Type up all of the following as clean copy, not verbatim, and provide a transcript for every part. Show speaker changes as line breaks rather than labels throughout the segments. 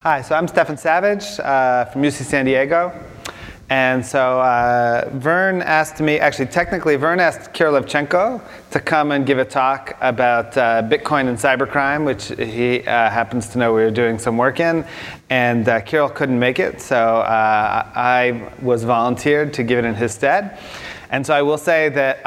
Hi, so I'm Stefan Savage from UC San Diego. And so Vern asked me, actually technically Vern asked Kirill Levchenko to come and give a talk about Bitcoin and cybercrime, which he happens to know we were doing some work in. And Kirill couldn't make it, so I was volunteered to give it in his stead. And so I will say that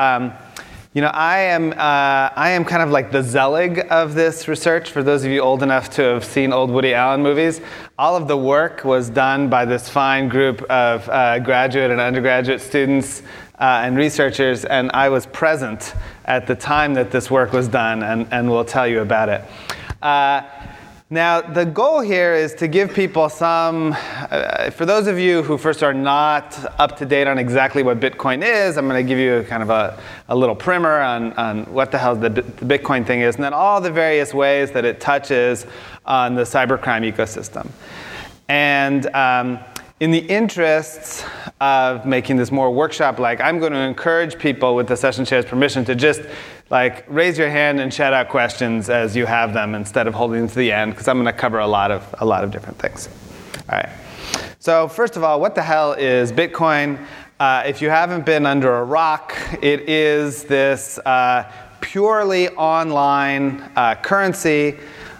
I am kind of like the Zelig of this research. For those of you old enough to have seen old Woody Allen movies, all of the work was done by this fine group of graduate and undergraduate students and researchers, and I was present at the time that this work was done, and we'll tell you about it. Now, the goal here is to give people some, for those of you who first are not up to date on exactly what Bitcoin is, I'm going to give you kind of a little primer on what the hell the Bitcoin thing is, and then all the various ways that it touches on the cybercrime ecosystem. And in the interests of making this more workshop-like, I'm going to encourage people with the session chair's permission to just raise your hand and shout out questions as you have them instead of holding them to the end, because I'm going to cover a lot of different things. All right. So first of all, what the hell is Bitcoin? If you haven't been under a rock, it is this purely online currency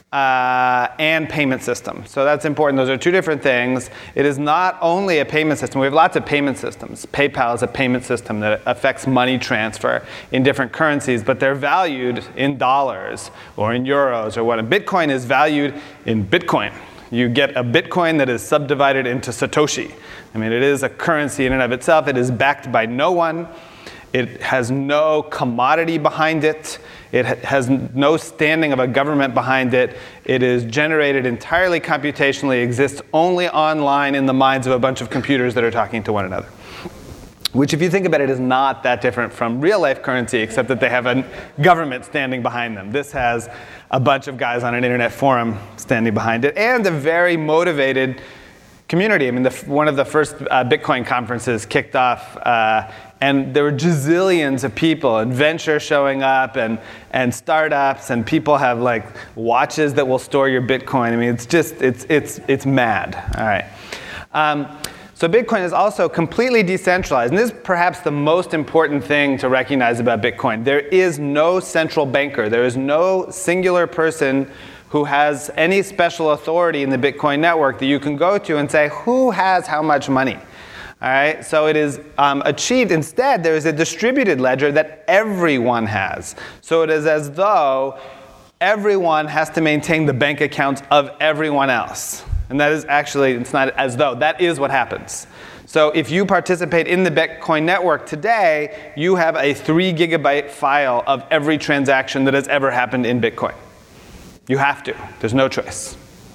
and payment system. So that's important. Those are two different things. It is not only a payment system. We have lots of payment systems. PayPal is a payment system that affects money transfer in different currencies, but they're valued in dollars or in euros or what. And Bitcoin is valued in Bitcoin. You get a Bitcoin that is subdivided into Satoshi. I mean, it is a currency in and of itself. It is backed by no one. It has no commodity behind it. It has no standing of a government behind it. It is generated entirely computationally, exists only online in the minds of a bunch of computers that are talking to one another. Which, if you think about it, is not that different from real-life currency, except that they have a government standing behind them. This has a bunch of guys on an internet forum standing behind it, and a very motivated community. I mean, one of the first Bitcoin conferences kicked off, and there were gazillions of people and ventures showing up and startups, and people have watches that will store your Bitcoin. I mean, it's just, it's mad. All right. So Bitcoin is also completely decentralized, and this is perhaps the most important thing to recognize about Bitcoin. There is no central banker. There is no singular person who has any special authority in the Bitcoin network that you can go to and say, who has how much money? All right, so it is achieved. Instead, there is a distributed ledger that everyone has. So it is as though everyone has to maintain the bank accounts of everyone else. And that is actually, it's not as though, that is what happens. So if you participate in the Bitcoin network today, you have a 3 gigabyte file of every transaction that has ever happened in Bitcoin. You have to. There's no choice.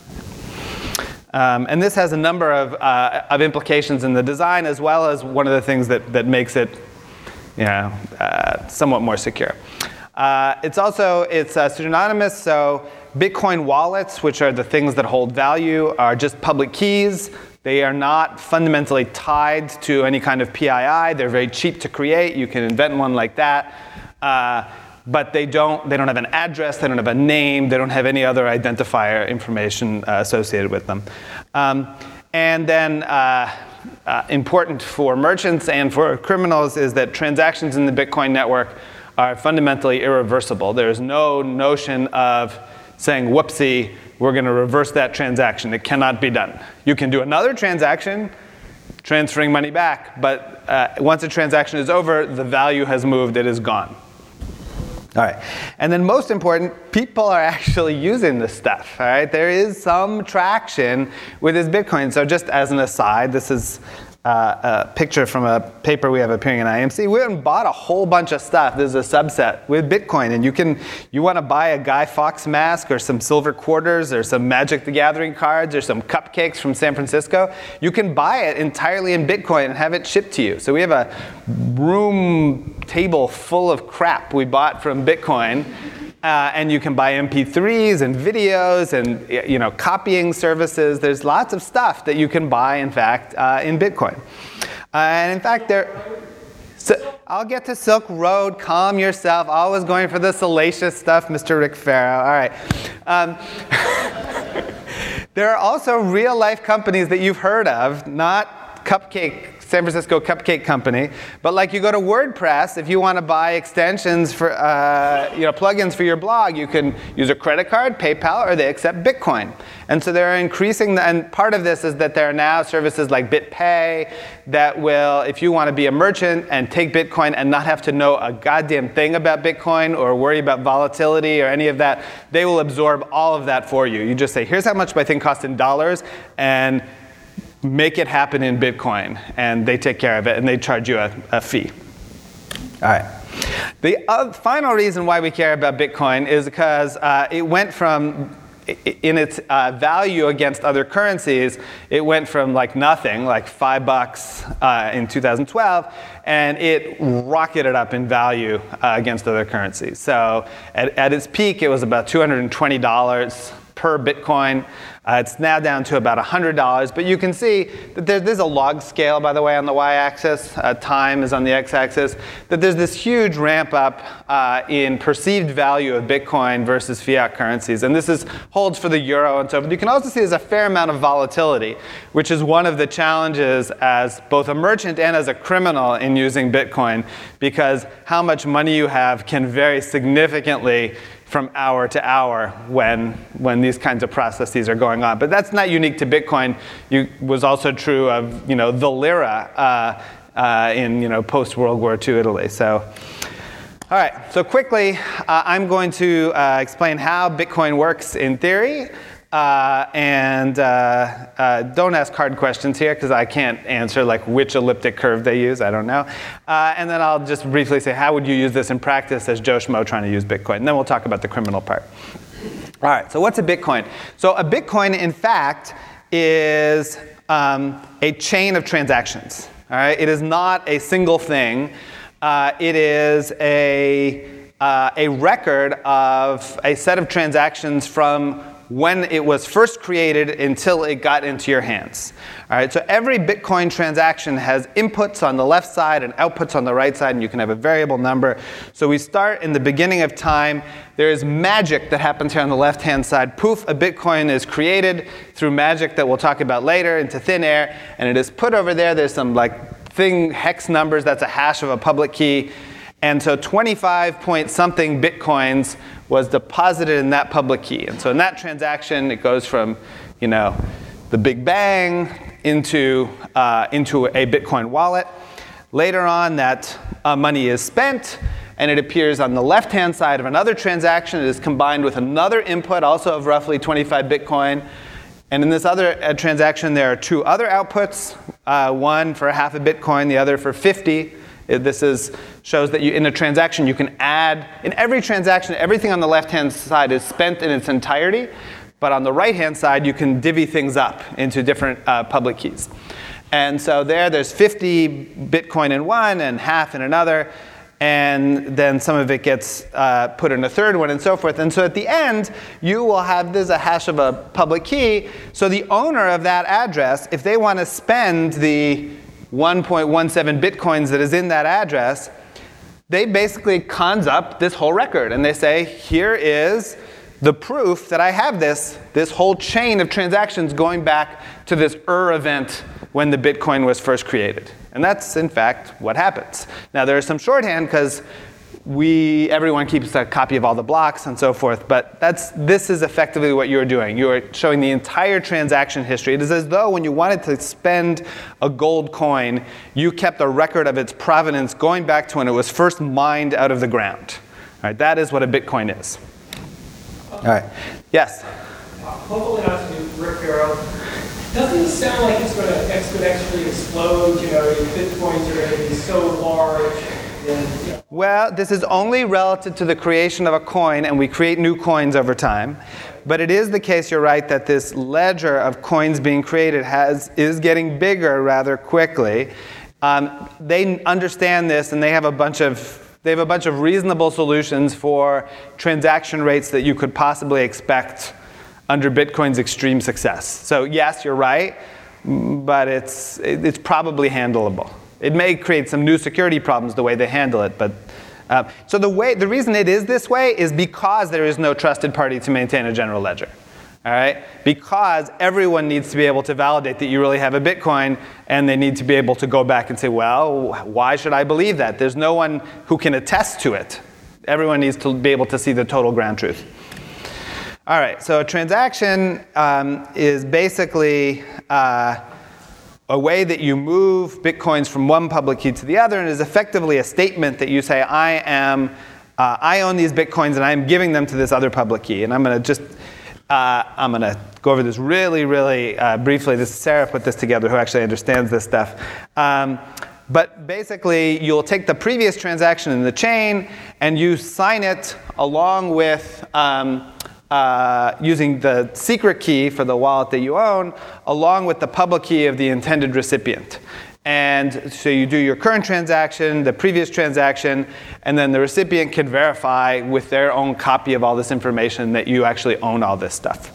And this has a number of implications in the design, as well as one of the things that makes it, somewhat more secure. It's pseudonymous, so Bitcoin wallets, which are the things that hold value, are just public keys. They are not fundamentally tied to any kind of PII. They're very cheap to create. You can invent one like that. But they don't have an address, they don't have a name, they don't have any other identifier information associated with them. And then important for merchants and for criminals is that transactions in the Bitcoin network are fundamentally irreversible. There's no notion of saying, whoopsie, we're going to reverse that transaction. It cannot be done. You can do another transaction, transferring money back, but once a transaction is over, the value has moved, it is gone. All right, and then most important, people are actually using this stuff, all right? There is some traction with this Bitcoin. So just as an aside, this is a picture from a paper we have appearing in IMC. We went and bought a whole bunch of stuff. This is a subset with Bitcoin, and you want to buy a Guy Fawkes mask or some silver quarters or some Magic the Gathering cards or some cupcakes from San Francisco. You can buy it entirely in Bitcoin and have it shipped to you. So we have a room table full of crap we bought from Bitcoin. And you can buy MP3s and videos and copying services. There's lots of stuff that you can buy, in fact, in Bitcoin. And in fact, I'll get to Silk Road. Calm yourself. Always going for the salacious stuff, Mr. Rick Farrow. All right. There are also real-life companies that you've heard of, not San Francisco Cupcake Company, but like you go to WordPress, if you want to buy extensions for, plugins for your blog, you can use a credit card, PayPal, or they accept Bitcoin. And so they're increasing, and part of this is that there are now services like BitPay that will, if you want to be a merchant and take Bitcoin and not have to know a goddamn thing about Bitcoin or worry about volatility or any of that, they will absorb all of that for you. You just say, here's how much my thing costs in dollars, and make it happen in Bitcoin, and they take care of it, and they charge you a fee. All right. The final reason why we care about Bitcoin is because it went from, in its value against other currencies, it went from like nothing, like $5 in 2012, and it rocketed up in value against other currencies. So at its peak, it was about $220 per Bitcoin. It's now down to about $100, but you can see that there's a log scale, by the way, on the y-axis. Time is on the x-axis. That there's this huge ramp up in perceived value of Bitcoin versus fiat currencies, and this holds for the euro and so forth. You can also see there's a fair amount of volatility, which is one of the challenges as both a merchant and as a criminal in using Bitcoin, because how much money you have can vary significantly from hour to hour when these kinds of processes are going on. But that's not unique to Bitcoin. It was also true of the lira in post-World War II Italy. So, all right. So quickly, I'm going to explain how Bitcoin works in theory. And don't ask hard questions here because I can't answer like which elliptic curve they use. I don't know. And then I'll just briefly say how would you use this in practice as Joe Schmo trying to use Bitcoin. And then we'll talk about the criminal part. All right, so what's a Bitcoin? So a Bitcoin, in fact, is a chain of transactions. All right, it is not a single thing. It is a record of a set of transactions from when it was first created until it got into your hands. All right, so every Bitcoin transaction has inputs on the left side and outputs on the right side, and you can have a variable number. So we start in the beginning of time. There is magic that happens here on the left-hand side. Poof, a Bitcoin is created through magic that we'll talk about later into thin air, and it is put over there. There's some hex numbers. That's a hash of a public key. And so 25-point-something Bitcoins was deposited in that public key. And so in that transaction, it goes from, the Big Bang into a Bitcoin wallet. Later on, that money is spent, and it appears on the left-hand side of another transaction. It is combined with another input, also of roughly 25 Bitcoin. And in this other transaction, there are two other outputs, one for half a Bitcoin, the other for 50. Shows that in a transaction you can add, in every transaction, everything on the left-hand side is spent in its entirety, but on the right-hand side you can divvy things up into different public keys. And so there's 50 Bitcoin in one and half in another, and then some of it gets put in a third one and so forth. And so at the end, you will have a hash of a public key, so the owner of that address, if they want to spend the 1.17 Bitcoins that is in that address, they basically cons up this whole record. And they say, here is the proof that I have this whole chain of transactions going back to this event when the Bitcoin was first created. And that's, in fact, what happens. Now, there is some shorthand because everyone keeps a copy of all the blocks and so forth, but this is effectively what you're doing. You're showing the entire transaction history. It is as though when you wanted to spend a gold coin, you kept a record of its provenance going back to when it was first mined out of the ground. All right, that is what a Bitcoin is. All right. Yes?
Hopefully not to be Rick Barrow. Doesn't it sound like it's going to exponentially explode? Bitcoins are going to be so large.
Well, this is only relative to the creation of a coin, and we create new coins over time. But it is the case, you're right, that this ledger of coins being created is getting bigger rather quickly. They understand this, and they have a bunch of reasonable solutions for transaction rates that you could possibly expect under Bitcoin's extreme success. So yes, you're right, but it's probably handleable. It may create some new security problems the way they handle it, but so the reason it is this way is because there is no trusted party to maintain a general ledger. all right? Because everyone needs to be able to validate that you really have a Bitcoin, and they need to be able to go back and say, well, why should I believe that? There's no one who can attest to it. Everyone needs to be able to see the total ground truth. All right, so a transaction is basically a way that you move Bitcoins from one public key to the other, and is effectively a statement that you say, I own these Bitcoins and I'm giving them to this other public key. And I'm going to go over this really, really briefly. This is Sarah put this together, who actually understands this stuff. But basically, you'll take the previous transaction in the chain and you sign it along with using the secret key for the wallet that you own, along with the public key of the intended recipient. And so you do your current transaction, the previous transaction, and then the recipient can verify with their own copy of all this information that you actually own all this stuff.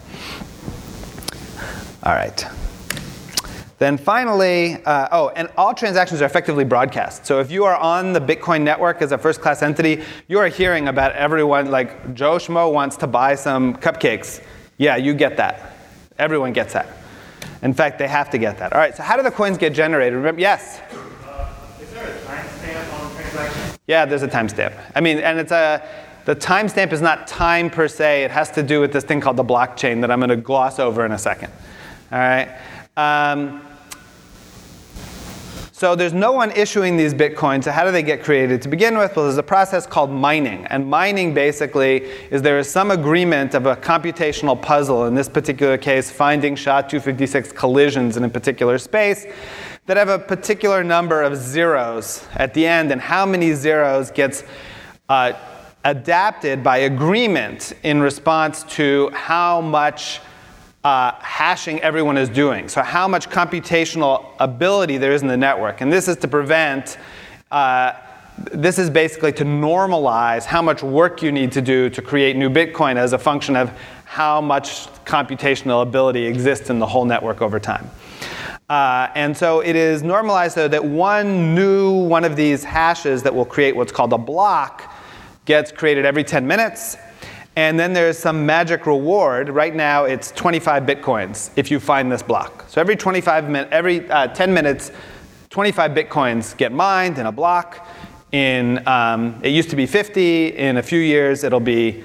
All right. Then finally, and all transactions are effectively broadcast. So if you are on the Bitcoin network as a first-class entity, you are hearing about everyone, like Joe Schmo wants to buy some cupcakes. Yeah, you get that. Everyone gets that. In fact, they have to get that. All right, so how do the coins get generated? Remember, yes?
Is there a timestamp on the transaction?
Yeah, there's a timestamp. I mean, and the timestamp is not time per se. It has to do with this thing called the blockchain that I'm going to gloss over in a second. All right? So there's no one issuing these Bitcoins. So how do they get created? To begin with, well, there's a process called mining. And mining basically is there is some agreement of a computational puzzle, in this particular case, finding SHA-256 collisions in a particular space, that have a particular number of zeros at the end, and how many zeros gets adapted by agreement in response to how much hashing everyone is doing. So how much computational ability there is in the network. And this is to prevent, this is basically to normalize how much work you need to do to create new Bitcoin as a function of how much computational ability exists in the whole network over time. And so it is normalized so that one of these hashes that will create what's called a block gets created every 10 minutes. And then there's some magic reward. Right now, it's 25 Bitcoins if you find this block. So every 10 minutes, 25 Bitcoins get mined in a block. It used to be 50. In a few years, it'll be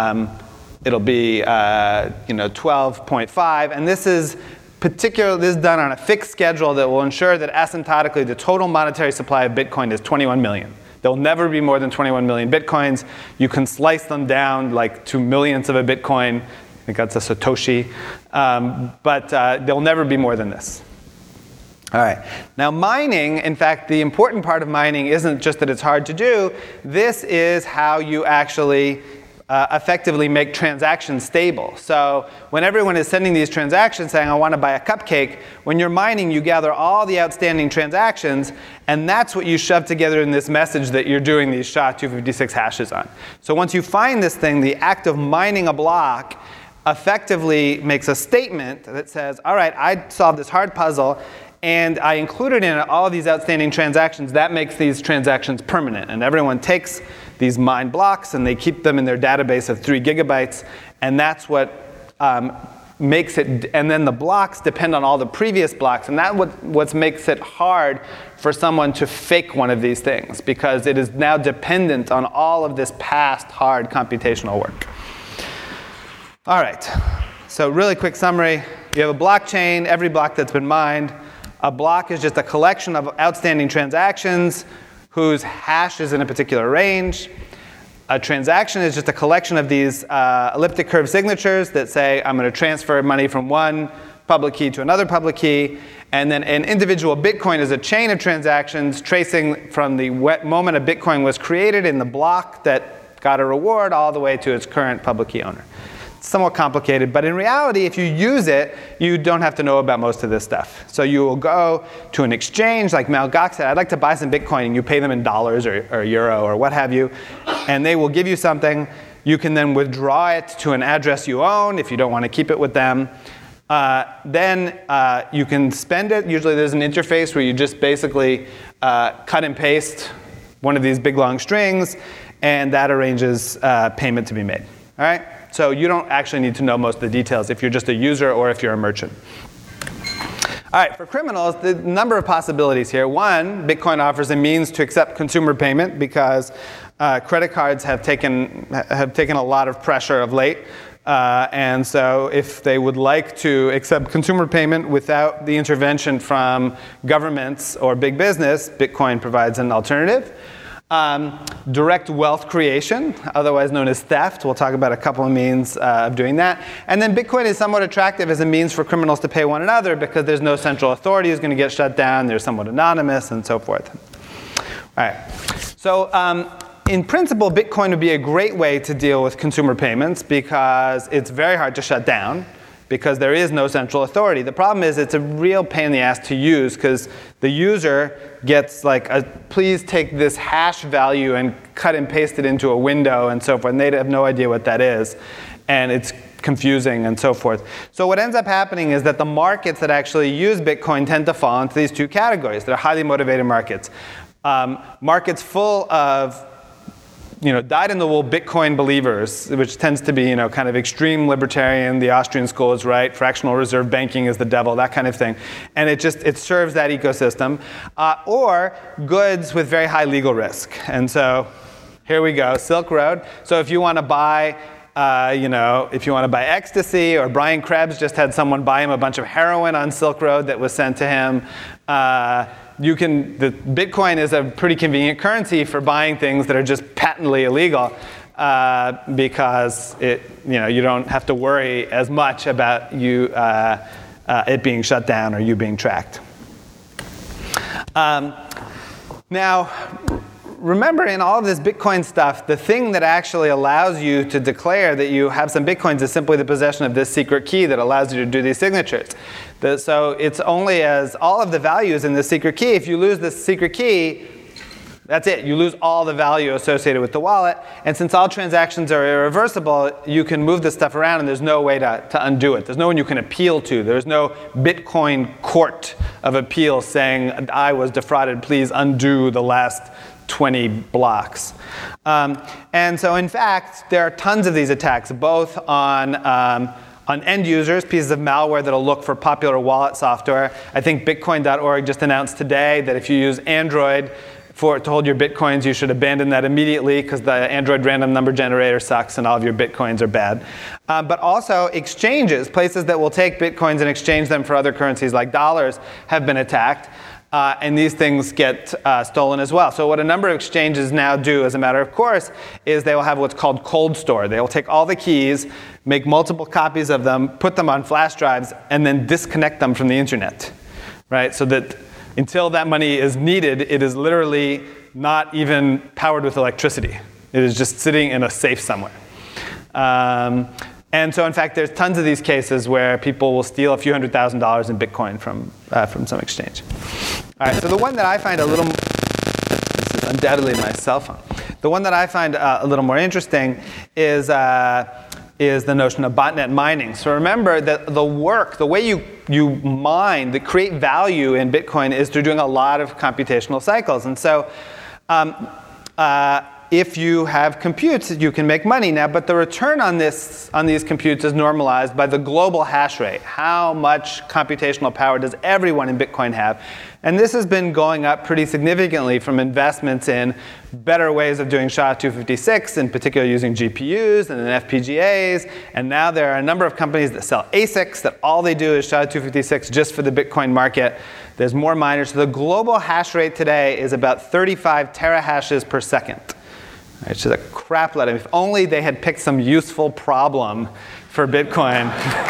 12.5. And this is done on a fixed schedule that will ensure that asymptotically the total monetary supply of Bitcoin is 21 million. There'll never be more than 21 million Bitcoins. You can slice them down like to millionths of a Bitcoin. I think that's a Satoshi. But there'll never be more than this. All right. Now mining, in fact, the important part of mining isn't just that it's hard to do. This is how you actually effectively make transactions stable. So when everyone is sending these transactions saying, I want to buy a cupcake, when you're mining, you gather all the outstanding transactions, and that's what you shove together in this message that you're doing these SHA-256 hashes on. So once you find this thing, the act of mining a block effectively makes a statement that says, all right, I solved this hard puzzle, and I included in it all of these outstanding transactions. That makes these transactions permanent. And everyone takes these mined blocks and they keep them in their database of 3 gigabytes. And that's what makes it, and then the blocks depend on all the previous blocks. And that's what makes it hard for someone to fake one of these things, because it is now dependent on all of this past hard computational work. All right, so really quick summary. You have a blockchain, every block that's been mined. A block is just a collection of outstanding transactions whose hash is in a particular range. A transaction is just a collection of these elliptic curve signatures that say, I'm going to transfer money from one public key to another public key. And then an individual Bitcoin is a chain of transactions tracing from the moment a Bitcoin was created in the block that got a reward all the way to its current public key owner. Somewhat complicated, but in reality, if you use it, you don't have to know about most of this stuff. So you will go to an exchange, like Mt. Gox said, I'd like to buy some Bitcoin, and you pay them in dollars or euro or what have you, and they will give you something. You can then withdraw it to an address you own if you don't want to keep it with them. Then you can spend it. Usually there's an interface where you just basically cut and paste one of these big long strings, and that arranges payment to be made. All right? So you don't actually need to know most of the details if you're just a user or if you're a merchant. All right, for criminals, the number of possibilities here. One, Bitcoin offers a means to accept consumer payment because credit cards have taken a lot of pressure of late. And so if they would like to accept consumer payment without the intervention from governments or big business, Bitcoin provides an alternative. Direct wealth creation, otherwise known as theft. We'll talk about a couple of means of doing that. And then Bitcoin is somewhat attractive as a means for criminals to pay one another because there's no central authority who's going to get shut down. They're somewhat anonymous and so forth. All right. So in principle, Bitcoin would be a great way to deal with consumer payments because it's very hard to shut down because there is no central authority. The problem is it's a real pain in the ass to use because the user gets like please take this hash value and cut and paste it into a window and so forth, and they have no idea what that is. And it's confusing and so forth. So what ends up happening is that the markets that actually use Bitcoin tend to fall into these two categories. They're highly motivated markets. Markets full of dyed-in-the-wool Bitcoin believers, which tends to be, kind of extreme libertarian. The Austrian school is right. Fractional reserve banking is the devil, that kind of thing. And it serves that ecosystem. Or goods with very high legal risk. And so here we go, Silk Road. So if you want to buy, if you want to buy ecstasy, or Brian Krebs just had someone buy him a bunch of heroin on Silk Road that was sent to him. The Bitcoin is a pretty convenient currency for buying things that are just patently illegal because you don't have to worry as much about it being shut down or you being tracked. Now, remember in all of this Bitcoin stuff, the thing that actually allows you to declare that you have some Bitcoins is simply the possession of this secret key that allows you to do these signatures. So it's only as all of the values in this secret key, if you lose this secret key, that's it. You lose all the value associated with the wallet. And since all transactions are irreversible, you can move this stuff around and there's no way to undo it. There's no one you can appeal to. There's no Bitcoin court of appeal saying, I was defrauded, please undo the last 20 blocks. And so in fact, there are tons of these attacks, both on end users, pieces of malware that'll look for popular wallet software. I think Bitcoin.org just announced today that if you use Android to hold your Bitcoins, you should abandon that immediately because the Android random number generator sucks and all of your Bitcoins are bad. But also exchanges, places that will take Bitcoins and exchange them for other currencies like dollars, have been attacked. And these things get stolen as well. So what a number of exchanges now do, as a matter of course, is they will have what's called cold store. They will take all the keys, make multiple copies of them, put them on flash drives, and then disconnect them from the internet, right? So that until that money is needed, it is literally not even powered with electricity. It is just sitting in a safe somewhere. And so, in fact, there's tons of these cases where people will steal a few $100,000 in Bitcoin from some exchange. All right, so the one that I find this is undoubtedly my cell phone. The one that I find a little more interesting is the notion of botnet mining. So remember that the way you mine, the create value in Bitcoin is through doing a lot of computational cycles. And so if you have computes, you can make money now, but the return on these computes is normalized by the global hash rate. How much computational power does everyone in Bitcoin have? And this has been going up pretty significantly from investments in better ways of doing SHA-256, in particular using GPUs and then FPGAs. And now there are a number of companies that sell ASICs that all they do is SHA-256 just for the Bitcoin market. There's more miners. So the global hash rate today is about 35 terahashes per second. It's just a crap load. If only they had picked some useful problem for Bitcoin.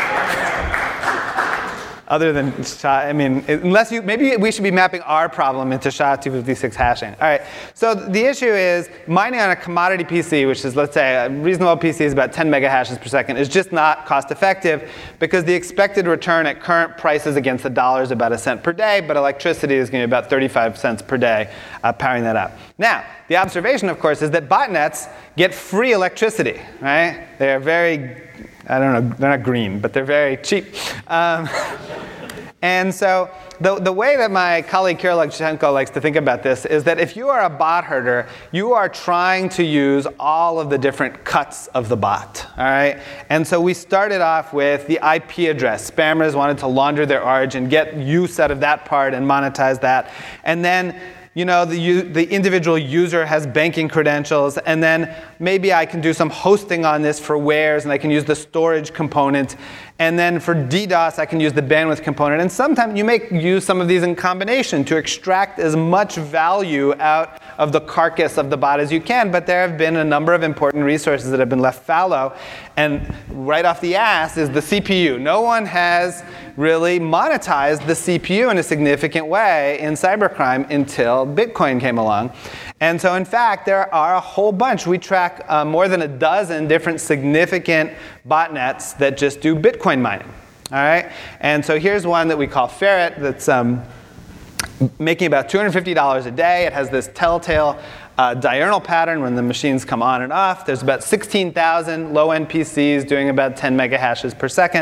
Other than SHA, maybe we should be mapping our problem into SHA-256 hashing. All right, so the issue is mining on a commodity PC, which is, let's say, a reasonable PC is about 10 megahashes per second, is just not cost effective because the expected return at current prices against the dollar is about 1 cent per day, but electricity is going to be about 35 cents per day powering that up. Now, the observation, of course, is that botnets get free electricity, right? They are very, I don't know, they're not green, but they're very cheap. And so the way that my colleague Kirill Levchenko likes to think about this is that if you are a bot herder, you are trying to use all of the different cuts of the bot, all right? And so we started off with the IP address. Spammers wanted to launder their origin, get use out of that part and monetize that. And then the individual user has banking credentials, and then maybe I can do some hosting on this for wares, and I can use the storage component. And then for DDoS, I can use the bandwidth component. And sometimes you may use some of these in combination to extract as much value out of the carcass of the bot as you can. But there have been a number of important resources that have been left fallow. And right off the ass is the CPU. No one has really monetized the CPU in a significant way in cybercrime until Bitcoin came along. And so, in fact, there are a whole bunch. We track more than a dozen different significant botnets that just do Bitcoin mining. All right? And so here's one that we call Ferret that's making about $250 a day. It has this telltale diurnal pattern when the machines come on and off. There's about 16,000 low-end PCs doing about 10 megahashes per second.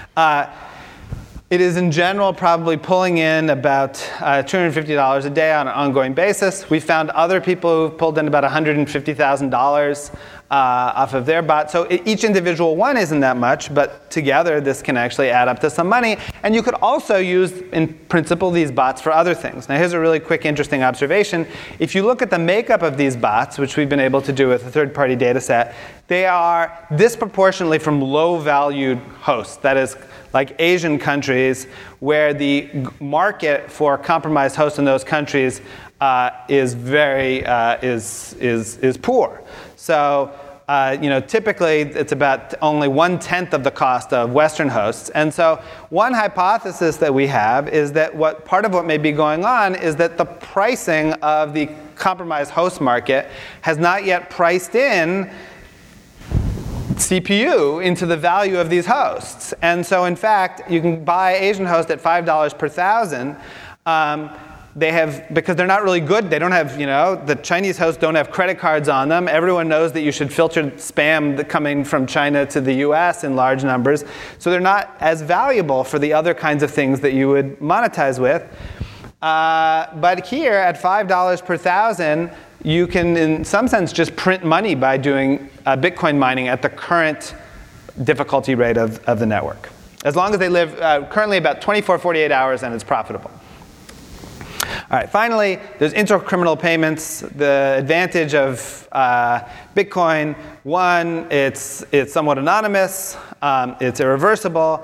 It is, in general, probably pulling in about $250 a day on an ongoing basis. We found other people who've pulled in about $150,000 off of their bot. So each individual one isn't that much, but together this can actually add up to some money. And you could also use, in principle, these bots for other things. Now here's a really quick, interesting observation. If you look at the makeup of these bots, which we've been able to do with a third-party data set, they are disproportionately from low-valued hosts. That is, like Asian countries, where the market for compromised hosts in those countries is poor. So typically it's about only 1/10 of the cost of Western hosts. And so one hypothesis that we have is that part of what may be going on is that the pricing of the compromised host market has not yet priced in CPU into the value of these hosts. And so, in fact, you can buy Asian host at $5 per thousand. Because they're not really good, they don't have, the Chinese hosts don't have credit cards on them. Everyone knows that you should filter spam coming from China to the US in large numbers. So they're not as valuable for the other kinds of things that you would monetize with. But here, at $5 per thousand, you can, in some sense, just print money by doing Bitcoin mining at the current difficulty rate of the network. As long as they live currently about 24, 48 hours, and it's profitable. All right, finally, there's intercriminal payments. The advantage of Bitcoin, one, it's somewhat anonymous, it's irreversible,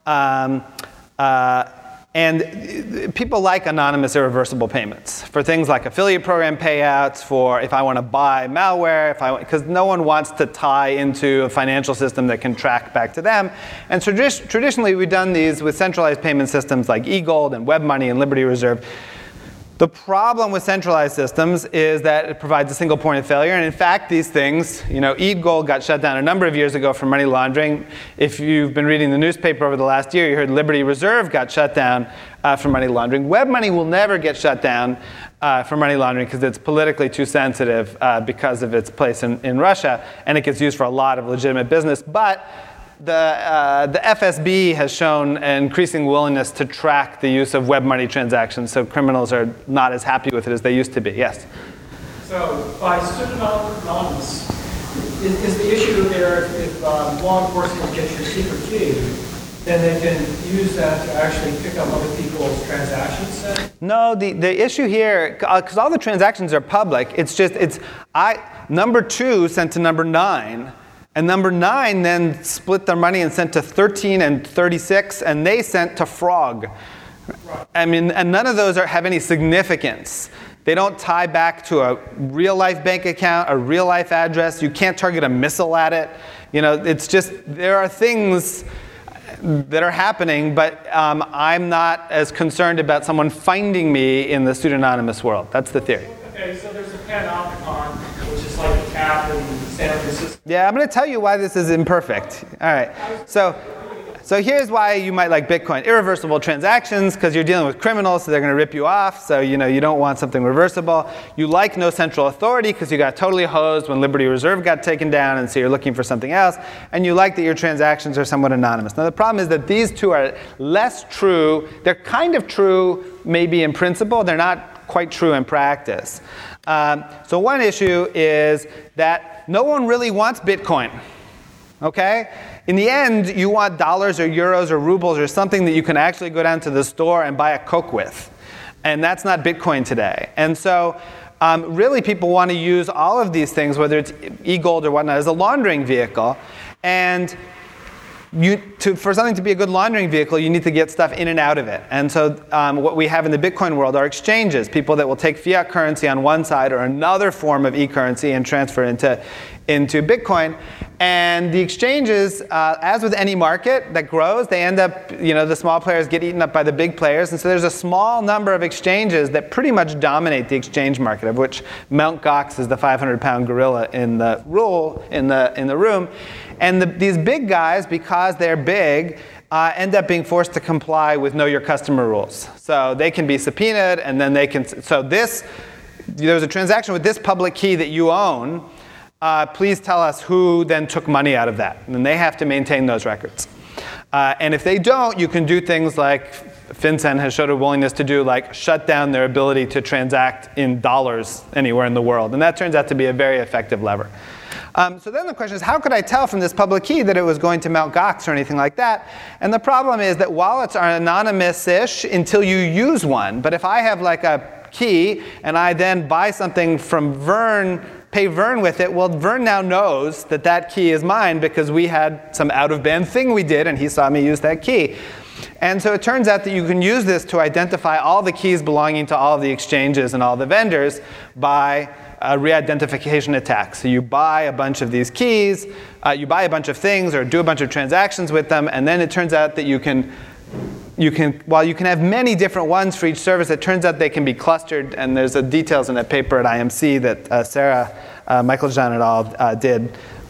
and people like anonymous, irreversible payments for things like affiliate program payouts, for if I want to buy malware, because no one wants to tie into a financial system that can track back to them. And traditionally, we've done these with centralized payment systems like eGold and WebMoney and Liberty Reserve. The problem with centralized systems is that it provides a single point of failure. And in fact, these things, eGold got shut down a number of years ago for money laundering. If you've been reading the newspaper over the last year, you heard Liberty Reserve got shut down for money laundering. WebMoney will never get shut down for money laundering because it's politically too sensitive because of its place in Russia, and it gets used for a lot of legitimate business. But the FSB has shown an increasing willingness to track the use of web money transactions, so criminals are not as happy with it as they used to be. Yes?
So by pseudonymous, is the issue there if law enforcement gets your secret key, then they can use that to actually pick up other people's transactions then? No,
the issue here, because all the transactions are public, number 2 sent to number 9, and number 9 then split their money and sent to 13 and 36, and they sent to Frog. Right. And none of those have any significance. They don't tie back to a real-life bank account, a real-life address. You can't target a missile at it. It's just, there are things that are happening, but I'm not as concerned about someone finding me in the pseudonymous world. That's the theory.
Okay, so there's a panopticon, which is like a cap in San Francisco.
Yeah, I'm going to tell you why this is imperfect. All right. So So here's why you might like Bitcoin. Irreversible transactions, because you're dealing with criminals, so they're going to rip you off. So you don't want something reversible. You like no central authority, because you got totally hosed when Liberty Reserve got taken down, and so you're looking for something else. And you like that your transactions are somewhat anonymous. Now the problem is that these two are less true. They're kind of true, maybe in principle. They're not quite true in practice. So one issue is that no one really wants Bitcoin. Okay? In the end, you want dollars or euros or rubles or something that you can actually go down to the store and buy a Coke with. And that's not Bitcoin today. And so really people want to use all of these things, whether it's e-gold or whatnot, as a laundering vehicle. And for something to be a good laundering vehicle, you need to get stuff in and out of it. And so what we have in the Bitcoin world are exchanges, people that will take fiat currency on one side or another form of e-currency and transfer into Bitcoin. And the exchanges, as with any market that grows, they end up, the small players get eaten up by the big players. And so there's a small number of exchanges that pretty much dominate the exchange market, of which Mt. Gox is the 500-pound gorilla in the room. And these big guys, because they're big, end up being forced to comply with Know Your Customer rules. So they can be subpoenaed, and then they can. So there's a transaction with this public key that you own. Please tell us who then took money out of that. And then they have to maintain those records. And if they don't, you can do things like FinCEN has showed a willingness to do, like shut down their ability to transact in dollars anywhere in the world. And that turns out to be a very effective lever. So then the question is, how could I tell from this public key that it was going to Mt. Gox or anything like that? And the problem is that wallets are anonymous-ish until you use one. But if I have like a key and I then buy something from Vern, pay Vern with it, well, Vern now knows that that key is mine because we had some out-of-band thing we did and he saw me use that key. And so it turns out that you can use this to identify all the keys belonging to all the exchanges and all the vendors by a re-identification attack. So you buy a bunch of these keys, you buy a bunch of things or do a bunch of transactions with them, and then it turns out that you can have many different ones for each service, it turns out they can be clustered, and there's details in that paper at IMC that Sarah Michaeljan et al. Did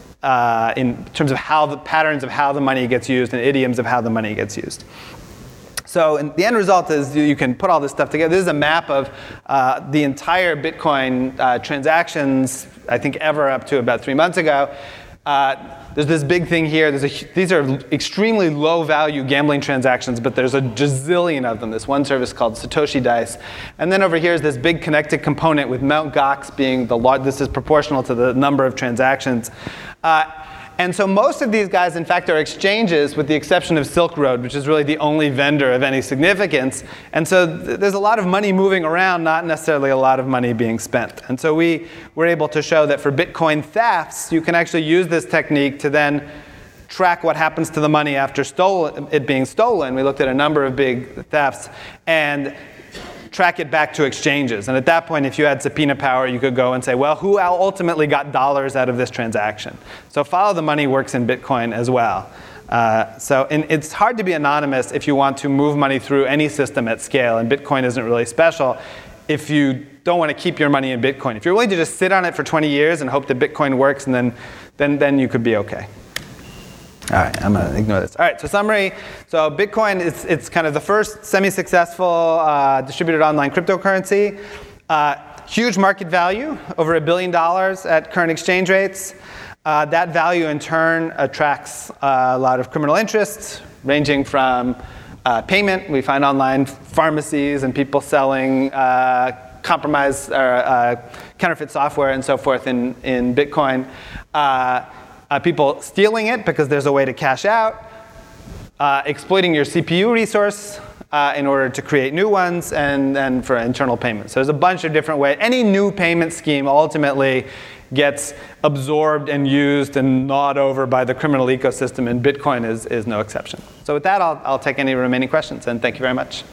in terms of how the patterns of how the money gets used and idioms of how the money gets used. So the end result is you can put all this stuff together. This is a map of the entire Bitcoin transactions, I think ever up to about 3 months ago. There's this big thing here. These are extremely low-value gambling transactions, but there's a gazillion of them. This one service called Satoshi Dice. And then over here is this big connected component with Mt. Gox being the large. This is proportional to the number of transactions. And so most of these guys, in fact, are exchanges with the exception of Silk Road, which is really the only vendor of any significance. And so there's a lot of money moving around, not necessarily a lot of money being spent. And so we were able to show that for Bitcoin thefts, you can actually use this technique to then track what happens to the money after it being stolen. We looked at a number of big thefts and track it back to exchanges. And at that point, if you had subpoena power, you could go and say, well, who ultimately got dollars out of this transaction? So follow the money works in Bitcoin as well. And it's hard to be anonymous if you want to move money through any system at scale, and Bitcoin isn't really special if you don't want to keep your money in Bitcoin. If you're willing to just sit on it for 20 years and hope that Bitcoin works, and then you could be okay. All right, I'm going to ignore this. All right, so summary. So Bitcoin, it's kind of the first semi-successful distributed online cryptocurrency. Huge market value, over $1 billion at current exchange rates. That value, in turn, attracts a lot of criminal interests, ranging from payment. We find online pharmacies and people selling compromised or counterfeit software and so forth in Bitcoin. People stealing it because there's a way to cash out, exploiting your CPU resource in order to create new ones, and for internal payments. So there's a bunch of different ways. Any new payment scheme ultimately gets absorbed and used and gnawed over by the criminal ecosystem, and Bitcoin is no exception. So with that, I'll take any remaining questions, and thank you very much.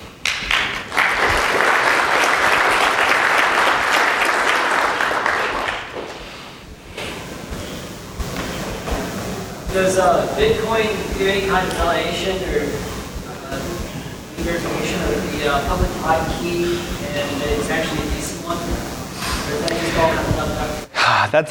Does Bitcoin do any kind of validation or verification of the public private key, and it's actually a decent one? Or is that just all kind of left out?
That's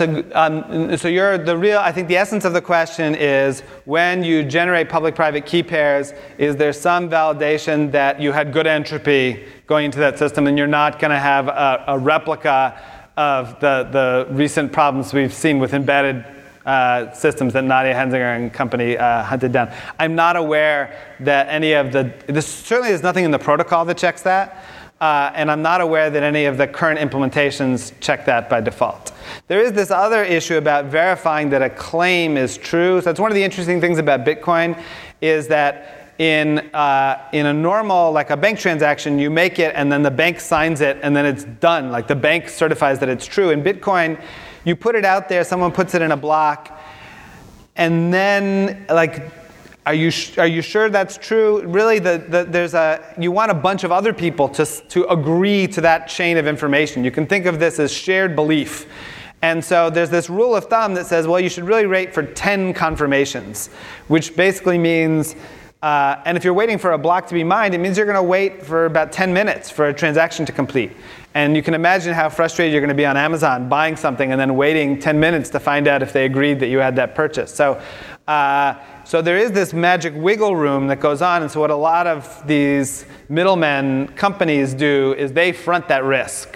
I think the essence of the question is, when you generate public-private key pairs, is there some validation that you had good entropy going into that system, and you're not going to have a replica of the recent problems we've seen with embedded systems that Nadia Hensinger and company hunted down. I'm not aware that any of this certainly there's nothing in the protocol that checks that. And I'm not aware that any of the current implementations check that by default. There is this other issue about verifying that a claim is true. So it's one of the interesting things about Bitcoin is that in a normal, like a bank transaction, you make it and then the bank signs it and then it's done. Like the bank certifies that it's true. In Bitcoin, you put it out there, someone puts it in a block, and then are you sure that's true? Really, you want a bunch of other people to agree to that chain of information. You can think of this as shared belief. And so there's this rule of thumb that says, well, you should really wait for 10 confirmations, which basically means, and if you're waiting for a block to be mined, it means you're going to wait for about 10 minutes for a transaction to complete. And you can imagine how frustrated you're going to be on Amazon buying something and then waiting 10 minutes to find out if they agreed that you had that purchase. So there is this magic wiggle room that goes on, and so what a lot of these middlemen companies do is they front that risk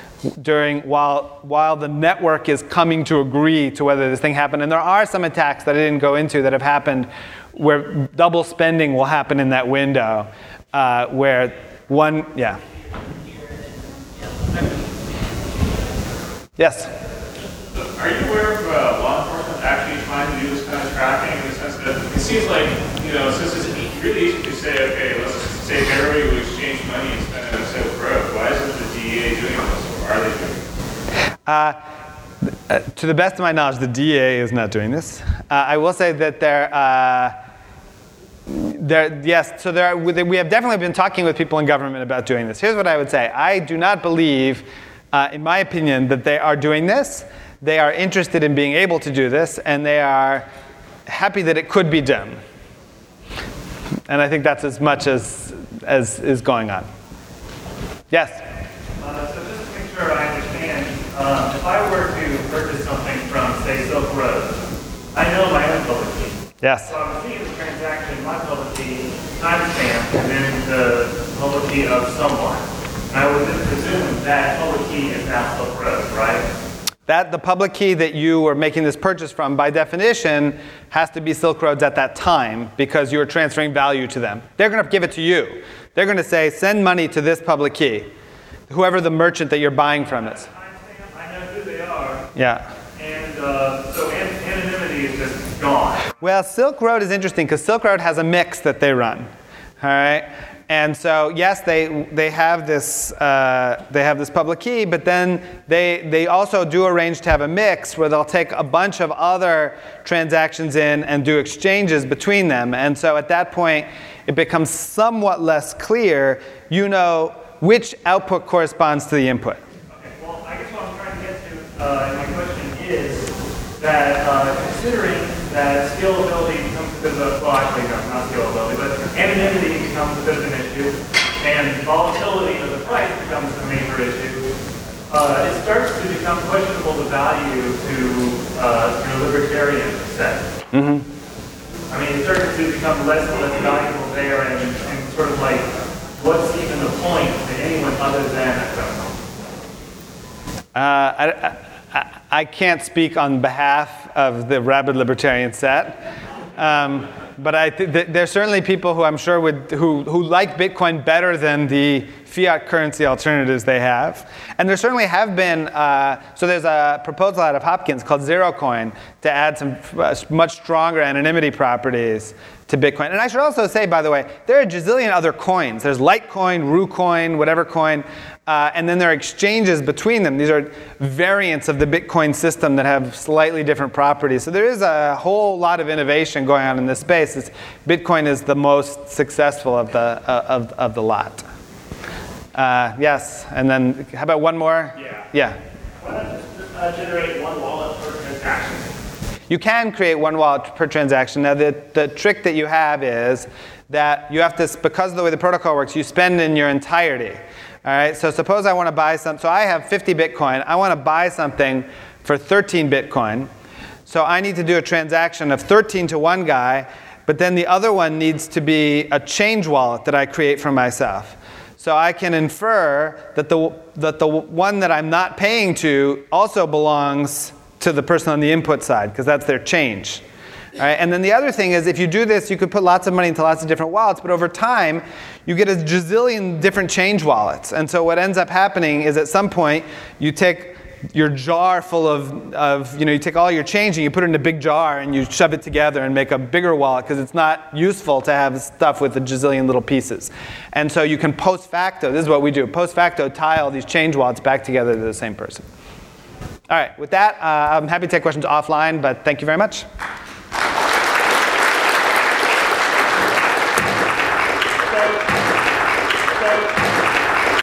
while the network is coming to agree to whether this thing happened. And there are some attacks that I didn't go into that have happened where double spending will happen in that window, where one, yeah. Yes?
Are you aware of law enforcement actually trying to do this kind of tracking in the sense that it seems like, since it's really easy to say, okay, let's say Hillary will exchange money and spend it on Silk Road, why isn't the DEA doing this, or are they doing it?
To the best of my knowledge, the DEA is not doing this. I will say that we have definitely been talking with people in government about doing this. Here's what I would say. I do not believe, in my opinion, that they are doing this. They are interested in being able to do this, and they are happy that it could be done. And I think that's as much as is going on. Yes?
So just to make sure I understand, if I were to purchase something from, say, Silk Road, I know my own public key.
Yes.
So I'm seeing the transaction, my public key, timestamp, and then the public key of someone. And I would then presume that public key is now Silk Road, right?
That the public key that you were making this purchase from, by definition, has to be Silk Road's at that time because you are transferring value to them. They're going to give it to you. They're going to say, send money to this public key, whoever the merchant that you're buying from is.
I know who they are.
Yeah.
And so anonymity is just gone.
Well, Silk Road is interesting because Silk Road has a mix that they run. All right. And so, yes, they have this public key, but then they also do arrange to have a mix where they'll take a bunch of other transactions in and do exchanges between them. And so at that point, it becomes somewhat less clear, which output corresponds to the input.
Okay, well, I guess what I'm trying to get to, my question is that considering that scalability becomes a bit of a, well, actually, no, not scalability, but anonymity becomes a bit of an issue, and volatility of the price becomes a major issue, it starts to become questionable the value to libertarian set. Mm-hmm. I mean, it starts to become less and less valuable there, and sort of like, what's even the point to anyone other than a criminal?
I can't speak on behalf of the rabid libertarian set, but there's certainly people who I'm sure who like Bitcoin better than the fiat currency alternatives they have. And there certainly have been, so there's a proposal out of Hopkins called ZeroCoin to add some much stronger anonymity properties to Bitcoin. And I should also say, by the way, there are a gazillion other coins. There's Litecoin, RuCoin, whatever coin, and then there are exchanges between them. These are variants of the Bitcoin system that have slightly different properties. So there is a whole lot of innovation going on in this space. Bitcoin is the most successful of the lot. Yes, and then how about one more? Yeah.
Why not just generate one wallet per transaction?
You can create one wallet per transaction. Now, the trick that you have is that you have to, because of the way the protocol works, you spend in your entirety. All right, so suppose I want to buy some, so I have 50 Bitcoin. I want to buy something for 13 Bitcoin. So I need to do a transaction of 13 to one guy, but then the other one needs to be a change wallet that I create for myself. So I can infer that the one that I'm not paying to also belongs to the person on the input side, because that's their change. All right? And then the other thing is, if you do this, you could put lots of money into lots of different wallets, but over time, you get a gazillion different change wallets. And so what ends up happening is at some point, you take your jar full of you take all your change and you put it in a big jar and you shove it together and make a bigger wallet, because it's not useful to have stuff with a gazillion little pieces. And so you can post facto, this is what we do, post facto tie all these change wallets back together to the same person. All right, with that, I'm happy to take questions offline, but thank you very much.